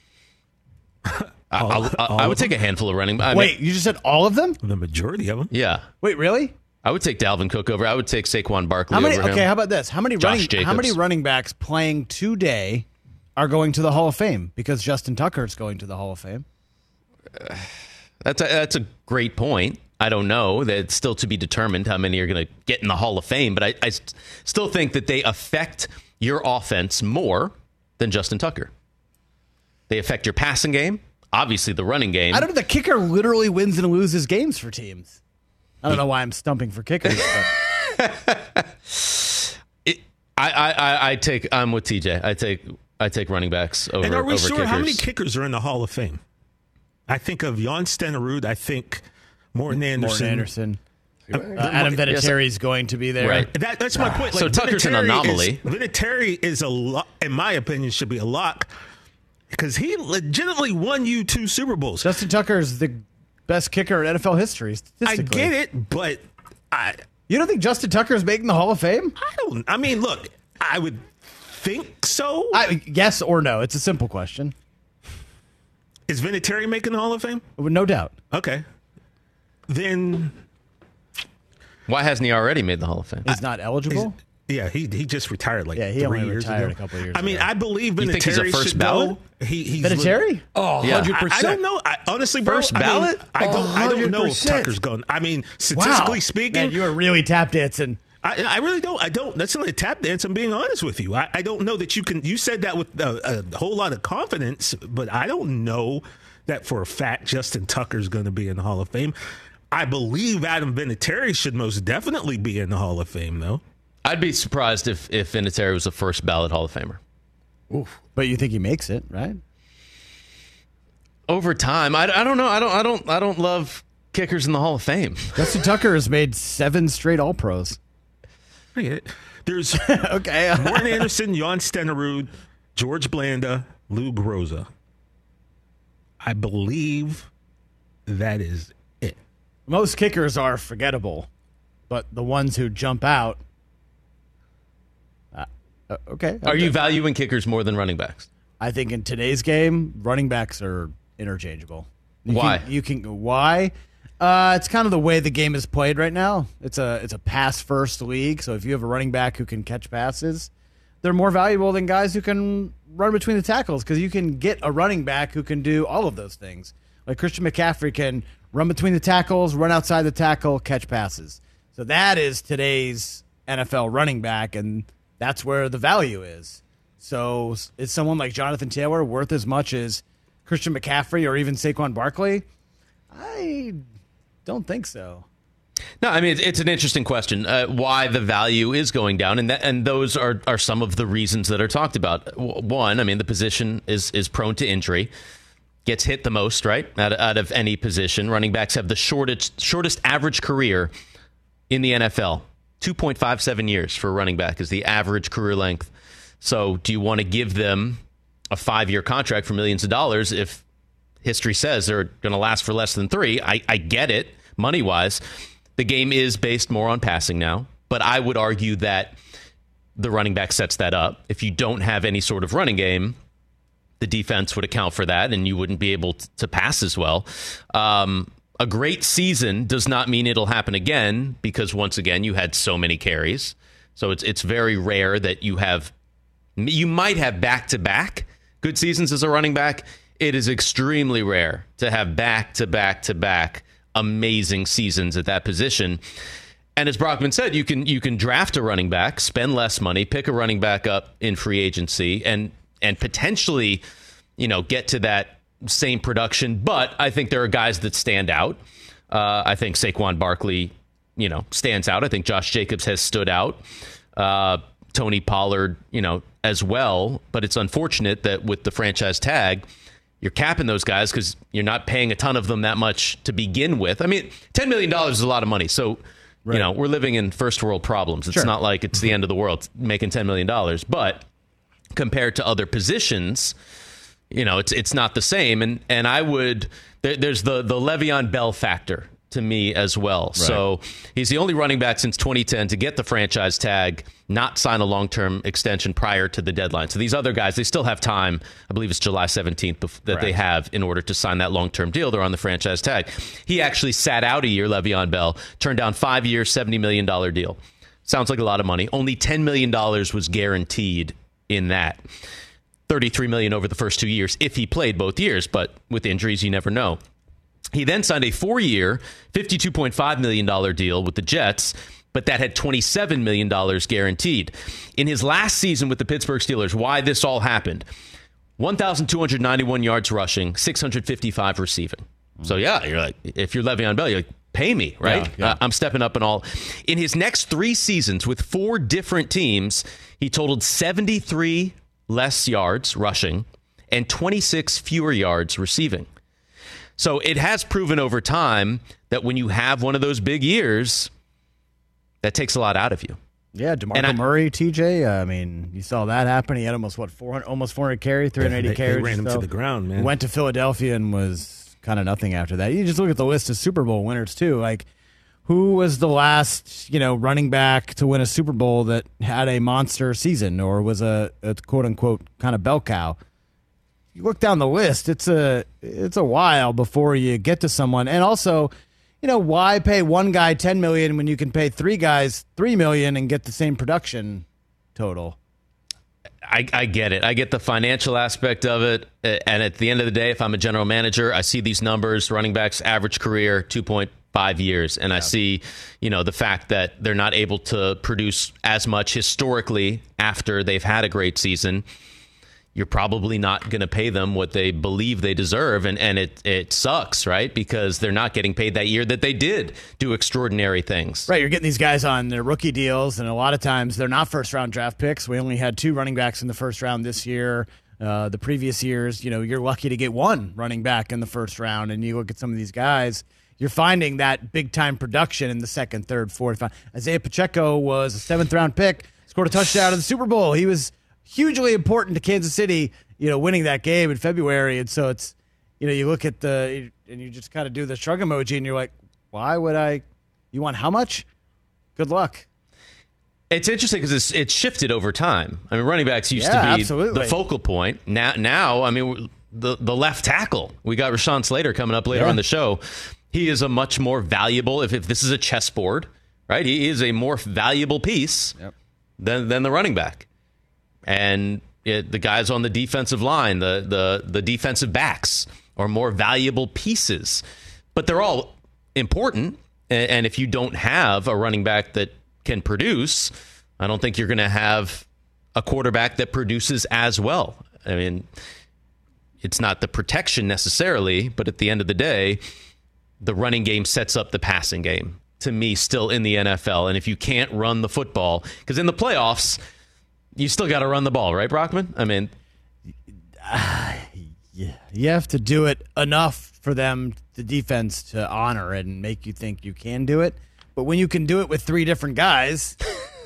I, I'll, I'll, I would take a handful of running backs. Wait, you just said all of them? The majority of them. Yeah. Wait, really? I would take Dalvin Cook over. I would take Saquon Barkley how many, over him. Okay, how about this? How many Josh running Jacobs. How many running backs playing today are going to the Hall of Fame because Justin Tucker is going to the Hall of Fame? Uh, that's a, that's a great point. I don't know. That's still to be determined how many are going to get in the Hall of Fame, but I, I st- still think that they affect your offense more than Justin Tucker. They affect your passing game, obviously the running game. I don't know. The kicker literally wins and loses games for teams. I don't know why I'm stumping for kickers. But. it, I, I, I take. I'm with T J. I take. I take running backs over. And are we over sure kickers. how many kickers are in the Hall of Fame? I think of Jan Stenerud. I think Morton Anderson. Morton Anderson. Uh, Adam Vinatieri is going to be there. Right. That, that's my point. Like, so Tucker's an anomaly. Is, Vinatieri is a lot, in my opinion, should be a lock because he legitimately won you two Super Bowls. Justin Tucker is the best kicker in N F L history. I get it, but I. You don't think Justin Tucker is making the Hall of Fame? I don't. I mean, look, I would think so. I, yes or no? It's a simple question. Is Vinatieri making the Hall of Fame? No doubt. Okay. Then why hasn't he already made the Hall of Fame? He's not eligible. He's, yeah, he he just retired like yeah, he three only years retired ago. a couple of years I mean, ago. I believe You think he's a Vinatieri first should ballot? go. He, he's Vinatieri? Oh, Yeah. one hundred percent. I, I don't know. I, honestly, bro, First I mean, ballot? I don't. I don't know if one hundred percent. Tucker's going. I mean, statistically Wow. speaking, Man, you are really tap dancing. I, I really don't. I don't. That's not a tap dance. I'm being honest with you. I, I don't know that you can. You said that with a, a whole lot of confidence, but I don't know that for a fact Justin Tucker's going to be in the Hall of Fame. I believe Adam Vinatieri should most definitely be in the Hall of Fame, though. I'd be surprised if if Vinatieri was a first ballot Hall of Famer. Oof. But you think he makes it, right? Over time, I, I don't know. I don't. I don't. I don't love kickers in the Hall of Fame. Justin Tucker has made seven straight All Pros. I get it. There's okay. Morton Anderson, Jan Stenerud, George Blanda, Lou Groza. I believe that is it. Most kickers are forgettable, but the ones who jump out. Uh, uh, okay. Are okay. you valuing kickers more than running backs? I think in today's game, running backs are interchangeable. You Why? Can, you can why? Uh, it's kind of the way the game is played right now. It's a it's a pass first league. So if you have a running back who can catch passes, they're more valuable than guys who can run between the tackles because you can get a running back who can do all of those things. Like Christian McCaffrey can run between the tackles, run outside the tackle, catch passes. So that is today's N F L running back, and that's where the value is. So is someone like Jonathan Taylor worth as much as Christian McCaffrey or even Saquon Barkley? I don't think so. No, I mean, it's, it's an interesting question, uh, why the value is going down. And that, and those are, are some of the reasons that are talked about. W- One, I mean, the position is, is prone to injury, gets hit the most, right, out, out of any position. Running backs have the shortest, shortest average career in the N F L. two point five seven years for a running back is the average career length. So do you want to give them a five-year contract for millions of dollars if history says they're going to last for less than three? I, I get it, money-wise. The game is based more on passing now, but I would argue that the running back sets that up. If you don't have any sort of running game, the defense would account for that, and you wouldn't be able to pass as well. Um, a great season does not mean it'll happen again, because once again, you had so many carries. So it's it's very rare that you have, you might have back-to-back good seasons as a running back. It is extremely rare to have back-to-back-to-back amazing seasons at that position. And as Brockman said, you can you can draft a running back, spend less money, pick a running back up in free agency, and and potentially, you know, get to that same production. But I think there are guys that stand out. Uh, I think Saquon Barkley, you know, stands out. I think Josh Jacobs has stood out. Uh, Tony Pollard, you know, as well. But it's unfortunate that with the franchise tag, you're capping those guys because you're not paying a ton of them that much to begin with. I mean, ten million dollars is a lot of money. So, right. you know, we're living in first world problems. It's sure. not like it's the end of the world making ten million dollars. But compared to other positions, you know, it's it's not the same. And and I would, there, there's the, the Le'Veon Bell factor to me as well. Right. So he's the only running back since twenty ten to get the franchise tag, not sign a long-term extension prior to the deadline. So these other guys, they still have time. I believe it's July seventeenth that right. they have in order to sign that long-term deal. They're on the franchise tag. He actually sat out a year, Le'Veon Bell, turned down five years, seventy million dollars deal. Sounds like a lot of money. Only ten million dollars was guaranteed in that. thirty-three million dollars over the first two years if he played both years, but with injuries, you never know. He then signed a four-year, fifty-two point five million dollars deal with the Jets, but that had twenty-seven million dollars guaranteed. In his last season with the Pittsburgh Steelers, why this all happened, one thousand two hundred ninety-one yards rushing, six hundred fifty-five receiving. So yeah, you're like, if you're Le'Veon Bell, you're like, pay me, right? Yeah, yeah. Uh, I'm stepping up and all. In his next three seasons with four different teams, he totaled seventy-three less yards rushing and twenty-six fewer yards receiving. So it has proven over time that when you have one of those big years, that takes a lot out of you. Yeah, DeMarco I, Murray, T J. Uh, I mean, you saw that happen. He had almost, what, four hundred, almost four hundred carries, three hundred eighty they, carries. They ran him so. to the ground, man. Went to Philadelphia and was kind of nothing after that. You just look at the list of Super Bowl winners, too. Like, who was the last, you know, running back to win a Super Bowl that had a monster season or was a, a quote-unquote kind of bell cow? You look down the list, it's a it's a while before you get to someone. And also, you know, why pay one guy ten million dollars when you can pay three guys three million dollars and get the same production total? I, I get it. I get the financial aspect of it. And at the end of the day, if I'm a general manager, I see these numbers, running backs average career two point five years. And yeah. I see, you know, the fact that they're not able to produce as much historically after they've had a great season. You're probably not going to pay them what they believe they deserve. And, and it, it sucks, right? Because they're not getting paid that year that they did do extraordinary things. Right. You're getting these guys on their rookie deals, and a lot of times they're not first-round draft picks. We only had two running backs in the first round this year. Uh, the previous years, you know, you're lucky to get one running back in the first round. And you look at some of these guys, you're finding that big-time production in the second, third, fourth. Five. Isaiah Pacheco was a seventh-round pick, scored a touchdown in the Super Bowl. He was hugely important to Kansas City, you know, winning that game in February. And so it's, you know, you look at the, and you just kind of do the shrug emoji and you're like, why would I, you want how much? Good luck. It's interesting because it's, it's shifted over time. I mean, running backs used yeah, to be absolutely. the focal point. Now, now, I mean, the, the left tackle, we got Rashawn Slater coming up later yeah. on the show. He is a much more valuable, if, if this is a chessboard, right? He is a more valuable piece yep. than, than the running back. And it, the guys on the defensive line, the, the the defensive backs, are more valuable pieces. But they're all important. And, and if you don't have a running back that can produce, I don't think you're going to have a quarterback that produces as well. I mean, it's not the protection necessarily, but at the end of the day, the running game sets up the passing game, to me, still in the N F L. And if you can't run the football, because in the playoffs, you still got to run the ball, right, Brockman? I mean, uh, yeah, you have to do it enough for them, the defense, to honor it and make you think you can do it. But when you can do it with three different guys,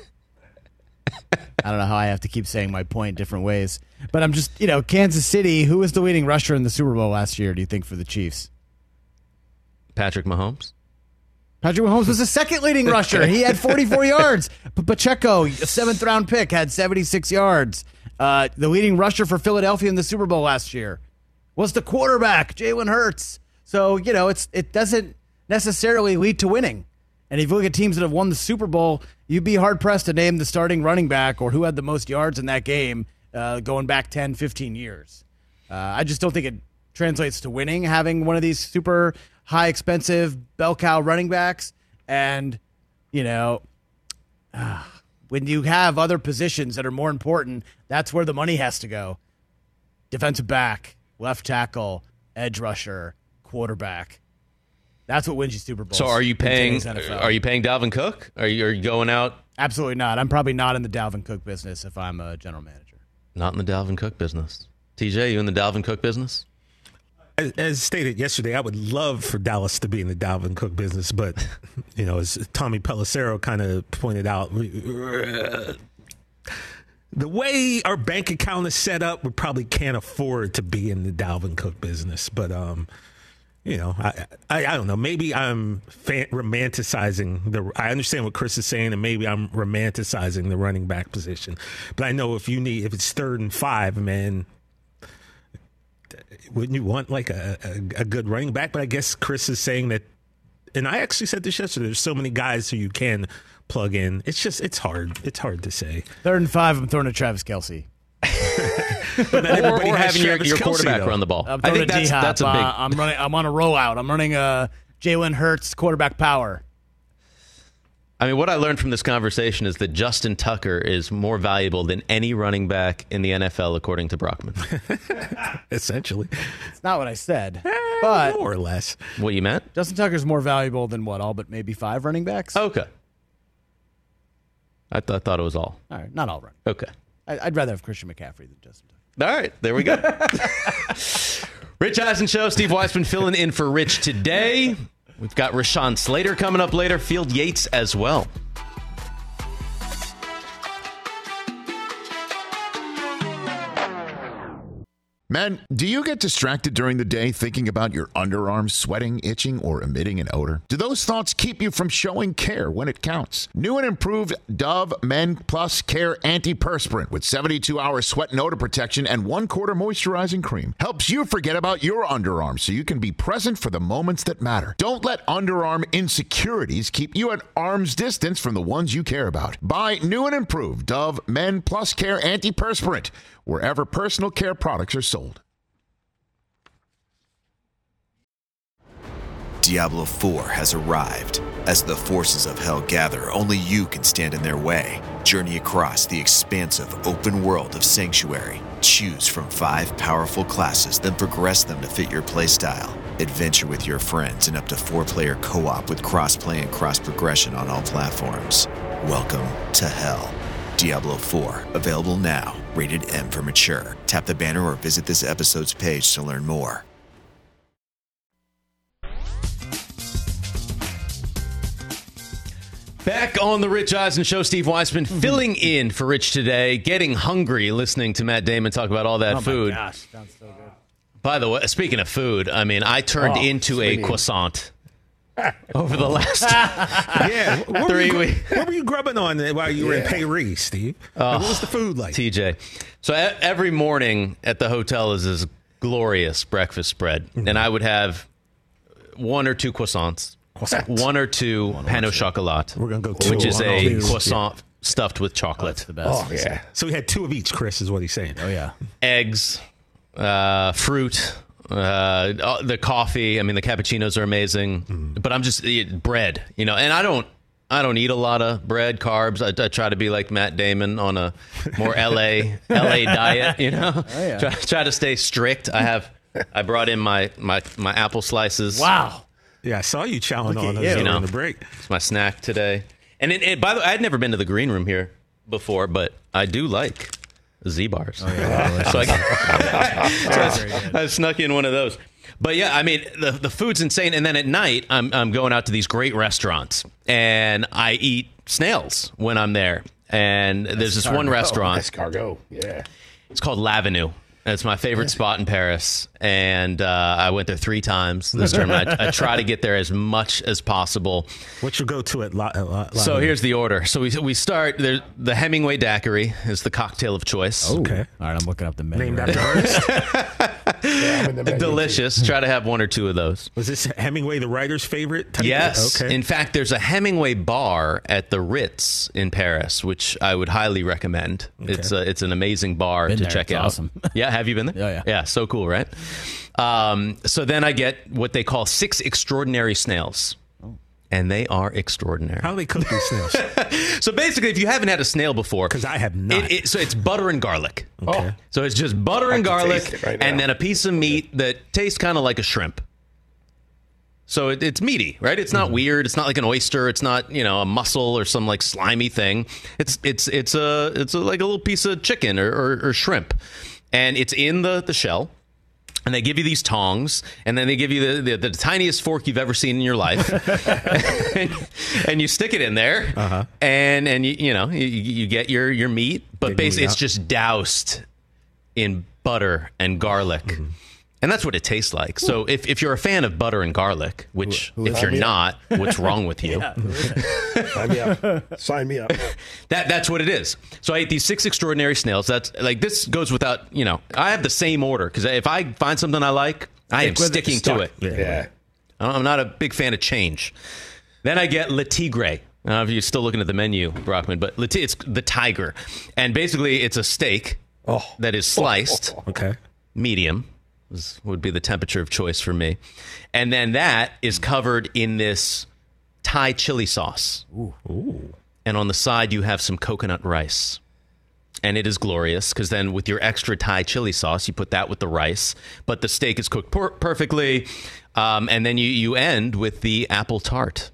I don't know how I have to keep saying my point different ways. But I'm just, you know, Kansas City, who was the leading rusher in the Super Bowl last year, do you think, for the Chiefs? Patrick Mahomes. Patrick Mahomes was the second leading rusher. He had forty-four yards. P- Pacheco, a seventh round pick, had seventy-six yards. Uh, the leading rusher for Philadelphia in the Super Bowl last year was the quarterback, Jalen Hurts. So, you know, it's it doesn't necessarily lead to winning. And if you look at teams that have won the Super Bowl, you'd be hard-pressed to name the starting running back or who had the most yards in that game uh, going back ten, fifteen years. Uh, I just don't think it translates to winning, having one of these super high expensive bell cow running backs. And, you know, uh, when you have other positions that are more important, that's where the money has to go. Defensive back, left tackle, edge rusher, quarterback. That's what wins you Super Bowls. So are you paying are you paying Dalvin Cook? Are you, are you going out? Absolutely not. I'm probably not in the Dalvin Cook business if I'm a general manager. Not in the Dalvin Cook business. T J, you in the Dalvin Cook business? As, as stated yesterday, I would love for Dallas to be in the Dalvin Cook business, but, you know, as Tommy Pelissero kind of pointed out, the way our bank account is set up, we probably can't afford to be in the Dalvin Cook business. But, um, you know, I, I I don't know. Maybe I'm fan- romanticizing the. I understand what Chris is saying, and maybe I'm romanticizing the running back position. But I know if you need, if it's third and five, man. Wouldn't you want like a, a, a good running back? But I guess Chris is saying that, and I actually said this yesterday, there's so many guys who you can plug in. It's just, it's hard. It's hard to say. Third and five, I'm throwing to Travis Kelce. But then or, or having your, your quarterback Kelce, run the ball. I'm I think that's, that's, that's a big... Uh, I'm, running, I'm on a rollout. I'm running a Jalen Hurts quarterback power. I mean, what I learned from this conversation is that Justin Tucker is more valuable than any running back in the N F L, according to Brockman. Essentially. It's not what I said, but more or less. What you meant? Justin Tucker's more valuable than what, all but maybe five running backs? Okay. I, th- I thought it was all. All right, not all running. Okay. I- I'd rather have Christian McCaffrey than Justin Tucker. All right, there we go. Rich Eisen Show, Steve Weisman filling in for Rich today. We've got Rashawn Slater coming up later, Field Yates as well. Men, do you get distracted during the day thinking about your underarms sweating, itching, or emitting an odor? Do those thoughts keep you from showing care when it counts? New and improved Dove Men Plus Care Antiperspirant with seventy-two hour sweat and odor protection and one quarter moisturizing cream helps you forget about your underarms so you can be present for the moments that matter. Don't let underarm insecurities keep you at arm's distance from the ones you care about. Buy new and improved Dove Men Plus Care Antiperspirant wherever personal care products are sold. Diablo four has arrived. As the forces of hell gather, only you can stand in their way. Journey across the expansive open world of Sanctuary. Choose from five powerful classes, then progress them to fit your playstyle. Adventure with your friends in up to four-player co-op with cross-play and cross-progression on all platforms. Welcome to hell. Diablo four, available now. Rated M for mature. Tap the banner or visit this episode's page to learn more. Back on the Rich Eisen Show, Steve Weisman filling in for Rich today, getting hungry listening to Matt Damon talk about all that oh food. Oh, my gosh. Sounds so good. By the way, speaking of food, I mean, I turned oh, into a croissant over the last yeah, what three were you, weeks. What were you grubbing on while you were yeah. in Paris, Steve? Uh, what was the food like? T J. So every morning at the hotel is this glorious breakfast spread, mm-hmm. and I would have one or two croissants. Croissant. One or two one pain au chocolat. We're gonna go two, which is a two. croissant yeah. stuffed with chocolate. Oh, the best. Oh yeah. So we had two of each. Chris is what he's saying. Oh yeah. Eggs, uh, fruit, uh, the coffee. I mean, the cappuccinos are amazing. Mm. But I'm just bread, you know. And I don't, I don't eat a lot of bread, carbs. I, I try to be like Matt Damon on a more L A L A diet, you know. Oh, yeah. try, try to stay strict. I have. I brought in my my my apple slices. Wow. Yeah, I saw you chowing Look on those you know, on the break. It's my snack today. And it, it, by the way, I had never been to the green room here before, but I do like Z-bars. Oh, yeah. so I, so I, I snuck in one of those. But yeah, I mean, the the food's insane. And then at night, I'm I'm going out to these great restaurants, and I eat snails when I'm there. And there's this one restaurant. Escargot, yeah. It's called L'Avenue. It's my favorite spot in Paris, and uh, I went there three times this tournament. I, I try to get there as much as possible. What's your go-to at La? La, La so here's the order. So we we start. There, the Hemingway Daiquiri is the cocktail of choice. Oh, okay. All right, I'm looking up the menu. Named right after artist. Delicious. Try to have one or two of those. Was this Hemingway the writer's favorite? Type Yes. Okay. In fact, there's a Hemingway bar at the Ritz in Paris, which I would highly recommend. Okay. It's a, it's an amazing bar Been to there. check It's out. awesome. Yeah, have you been there? Yeah, yeah. Yeah, so cool, right? Um, so then I get what they call six extraordinary snails. And they are extraordinary. How do they cook these snails? So basically, if you haven't had a snail before, because I have not. It, it, so it's butter and garlic. Okay. So it's just butter I and can garlic, taste it right and now. then a piece of meat that tastes kind of like a shrimp. So it, it's meaty, right? It's not weird. It's not like an oyster. It's not, you know, a mussel or some like slimy thing. It's it's it's a it's a, like a little piece of chicken or, or, or shrimp, and it's in the the shell. And they give you these tongs, and then they give you the, the, the tiniest fork you've ever seen in your life, and, and you stick it in there, Uh-huh. and and you you know you, you get your your meat, but Big basically meat it's out. just doused in butter and garlic. Mm-hmm. And that's what it tastes like. So if, if you're a fan of butter and garlic, which Who- who if is you're that? not, what's wrong with you? Yeah. Sign me up. Sign me up. That that's what it is. So I ate these six extraordinary snails. That's like this goes without, you know, I have the same order because if I find something I like, I am Stick with it. sticking to Stuck. it. Yeah. Yeah. I'm not a big fan of change. Then I get Le Tigre. I don't know if you're still looking at the menu, Brockman, but Le Tigre, it's the tiger. And basically it's a steak Oh. that is sliced, Okay. medium is, would be the temperature of choice for me. And then that is covered in this Thai chili sauce. Ooh. And on the side, you have some coconut rice. And it is glorious because then with your extra Thai chili sauce, you put that with the rice. But the steak is cooked per- perfectly. Um, and then you, you end with the apple tart,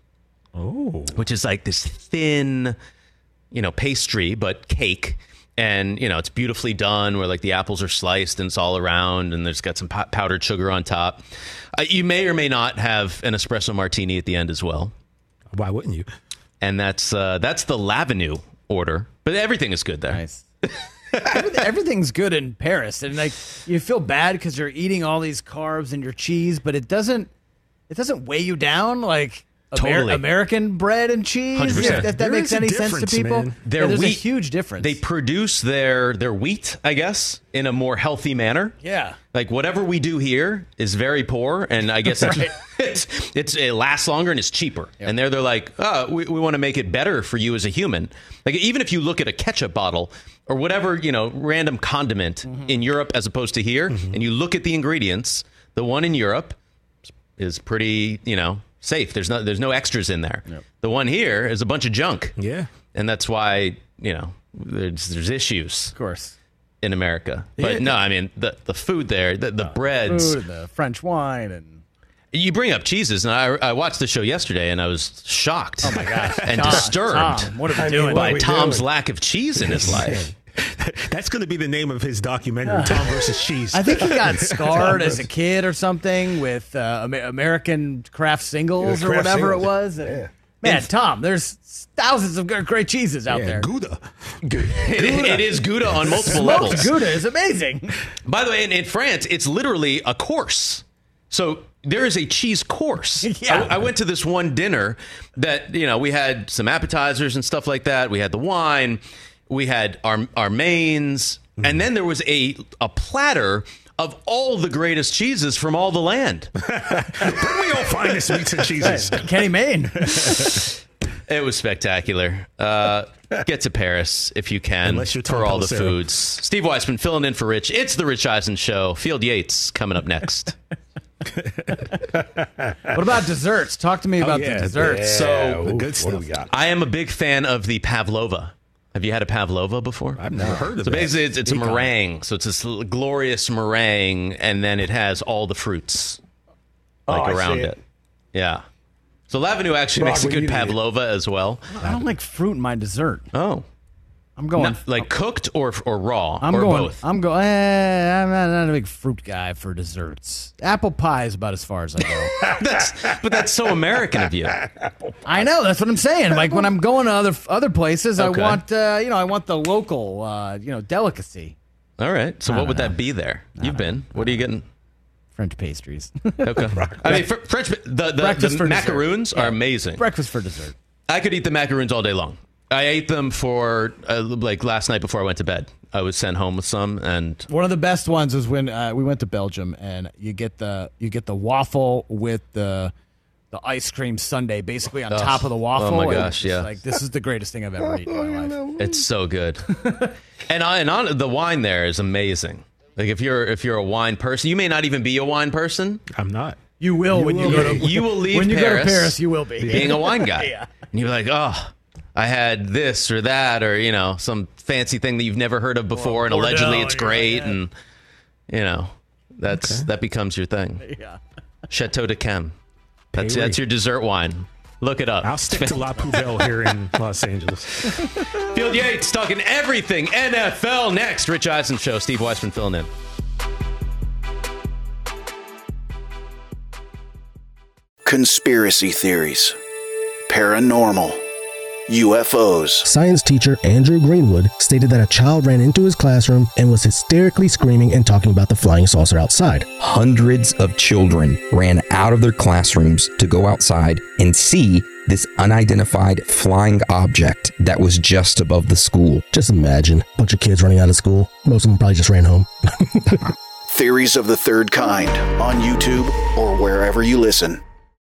Oh. which is like this thin, you know, pastry, but cake. And, you know, it's beautifully done where like the apples are sliced and it's all around and there's got some po- powdered sugar on top. Uh, you may or may not have an espresso martini at the end as well. Why wouldn't you? And that's uh, that's the Lavenue order. But everything is good there. Nice. Everything, everything's good in Paris, and like you feel bad because you're eating all these carbs and your cheese, but it doesn't it doesn't weigh you down like Amer- Totally. American bread and cheese. one hundred percent. If, if that There makes is a any sense to difference, people, man. Their Yeah, there's a wheat- huge difference. They produce their their wheat, I guess, in a more healthy manner. yeah. Like whatever we do here is very poor, and I guess it's, it's, it's it lasts longer and it's cheaper. And there they're like, oh, we, we want to make it better for you as a human. Like even if you look at a ketchup bottle or whatever, you know, random condiment in Europe as opposed to here, and you look at the ingredients, the one in Europe is pretty, you know, safe. There's no there's no extras in there. The one here is a bunch of junk. Yeah. And that's why, you know, there's there's issues Of course. in America. But Yeah. no, I mean the the food there, the, the breads. Food and the French wine and You bring up cheeses, and I, I watched the show yesterday, and I was shocked. Oh my gosh, and Tom, disturbed Tom, what are we I mean, doing? what by are we Tom's doing? lack of cheese in his life. That's going to be the name of his documentary, Tom versus Cheese. I think he got scarred as a kid or something with uh, Amer- American craft singles Yeah, or craft whatever singles. it was. Yeah. Man, Tom, there's thousands of good- great cheeses out yeah, there. Gouda. It, it is Gouda on multiple Smoked levels. Gouda is amazing. By the way, in, in France, it's literally a course. So there is a cheese course. Yeah. I, I went to this one dinner that, you know, we had some appetizers and stuff like that. We had the wine. We had our our mains. And then there was a a platter of all the greatest cheeses from all the land. Where do we all find this meats and cheeses? Kenny Mayne. It was spectacular. Uh, get to Paris if you can Unless you're Tom for all the Pelissero. foods. Steve Weissman filling in for Rich. It's the Rich Eisen Show. Field Yates coming up next. What about desserts? Talk to me about yeah, the desserts. Yeah. So, Ooh, good what stuff. do we got? I am a big fan of the pavlova. Have you had a pavlova before? I've never heard of So that. basically, it's, it's a Speak on it. meringue. So it's this l- glorious meringue, and then it has all the fruits like Oh, I see around it. it. Yeah. So Lavenue actually Brock, makes a what good do you eat? pavlova as well. I don't like fruit in my dessert. Oh, I'm going. Not- like cooked or or raw I'm or going. both. I'm going. Eh, I'm not, not a big fruit guy for desserts. Apple pie is about as far as I go. That's but that's so American of you. I know. That's what I'm saying. Like when I'm going to other other places, Okay. I want uh, you know I want the local uh, you know delicacy. All right. So I what don't would know. that be there? You've been. What are you getting? French pastries. Okay. I mean, fr- French the the, Breakfast the for macaroons dessert. are Yeah. amazing. Breakfast for dessert. I could eat the macaroons all day long. I ate them for uh, like last night before I went to bed. I was sent home with some, and One of the best ones was when uh, we went to Belgium, and you get the you get the waffle with the the ice cream sundae, basically on Ugh. top of the waffle. Oh my and gosh, it's just yeah. Like this is the greatest thing I've ever eaten in my life. it's so good. and I, and on, the wine there is amazing. Like if you're if you're a wine person, you may not even be a wine person. I'm not. You will You when will you go be. to You will leave when you Paris go to Paris. You will be being a wine guy, Yeah. and you're like, oh, I had this or that, or you know, some fancy thing that you've never heard of before, and Bordeaux, allegedly it's and you're great, like, yeah. and you know, that's that becomes your thing. Yeah. Chateau de Chem. That's Payre. that's your dessert wine. Look it up. I'll stick to La Poubelle here in Los Angeles. Field Yates talking everything N F L next. Rich Eisen Show. Steve Weisman filling in. Conspiracy theories, paranormal, U F Os. Science teacher Andrew Greenwood stated that a child ran into his classroom and was hysterically screaming and talking about the flying saucer outside. Hundreds of children ran out of their classrooms to go outside and see this unidentified flying object that was just above the school. Just imagine a bunch of kids running out of school. Most of them probably just ran home. Theories of the Third Kind on YouTube or wherever you listen.